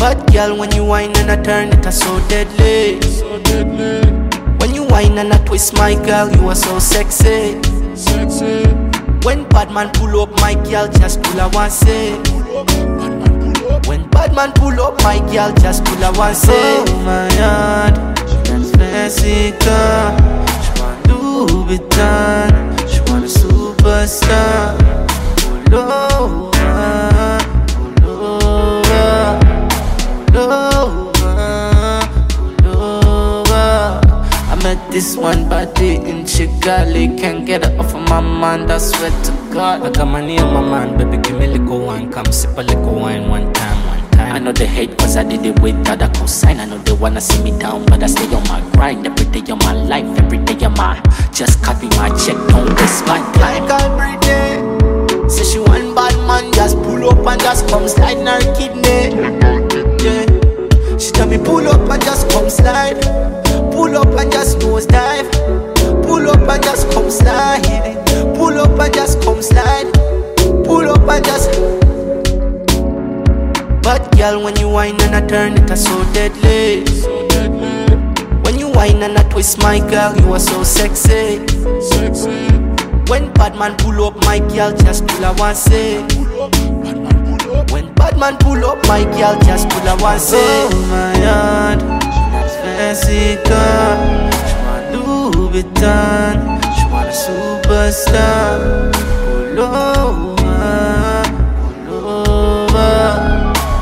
Bad girl, when you whine and I turn it, so deadly. When you whine and I twist, my girl, you are so sexy. When bad man pull up, my girl, just pull I want say. When bad man pull up, my girl, just pull I want say. Oh my God, that's fancy girl. She want Louis Vuitton, she want a superstar. Pull over, pull over, pull over, pull over. I met this one body in Chigali, can't get her off of my mind, I swear to God. I got money on my mind, baby, give me a little wine. Come sip a little wine one time. I know they hate cause I did it with other cosign. I know they wanna see me down, but I stay on my grind. Every day of my life, every day of my. Just copy my check, don't waste my time. Like every day, say she want bad man, just pull up and just come slide in her kidney. Yeah. She tell me pull up and just come slide. Pull up and just nose dive. Pull up and just come slide. Pull up and just come slide. Pull up and just. Bad girl, when you whine and I turn it, so deadly. When you whine and I twist, my girl, you are so sexy. When bad man pull up, my girl, just pull I want say. When bad man pull up, my girl, just pull I want say. Oh my God, that's fancy girl. She want Louis Vuitton, she want a superstar. Pull over, pull over.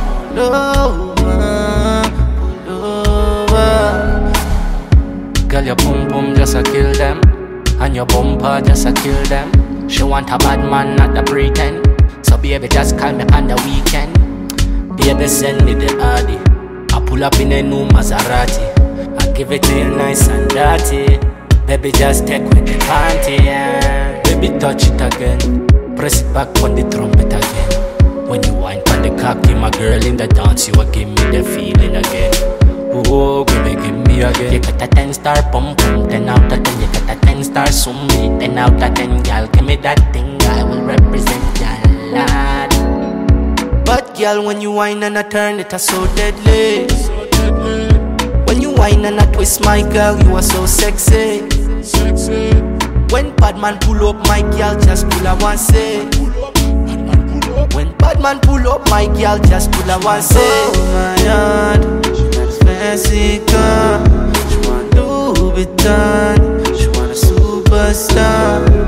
Girl, your boom boom just a kill them, and your bumper just a kill them. She want a bad man, not a pretend. So baby, just call me on the weekend. Baby, send me the Audi. I pull up in a new Maserati. I give it to you nice and dirty. Baby, just take with the panty, yeah. Baby, touch it again. Press it back on the trumpet again. When you whine on the cocky, my girl in the dance, you will give me the feeling again. Oh, give me again. You got a 10-star pump, 10 out of 10. You got a 10-star summi, 10 out of 10. Girl, give me that thing, I will represent your lad. But girl, when you whine and I turn it, so deadly. When you whine and I twist, my girl, you are so sexy. When bad man pull up, my girl, just pull I want say. When bad man pull up, my girl, just pull I want say. Oh my God, that's fancy girl. She want Louis Vuitton, she want a superstar.